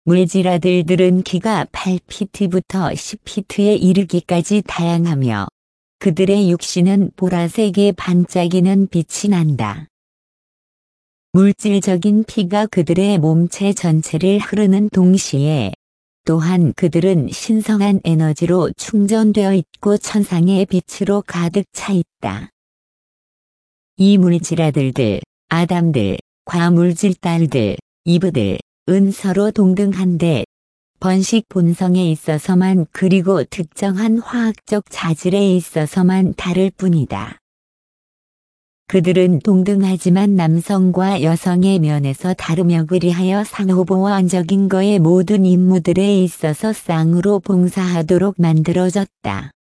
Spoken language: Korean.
물질아들들은 키가 8피트부터 10피트에 이르기까지 다양하며 그들의 육신은 보라색의 반짝이는 빛이 난다. 물질적인 피가 그들의 몸체 전체를 흐르는 동시에 또한 그들은 신성한 에너지로 충전되어 있고 천상의 빛으로 가득 차 있다. 이 물질아들들, 아담들, 과물질 딸들, 이브들, 은 서로 동등한데 번식 본성에 있어서만 그리고 특정한 화학적 자질에 있어서만 다를 뿐이다. 그들은 동등하지만 남성과 여성의 면에서 다르며 그리하여 상호보완적인 거의 모든 임무들에 있어서 쌍으로 봉사하도록 만들어졌다.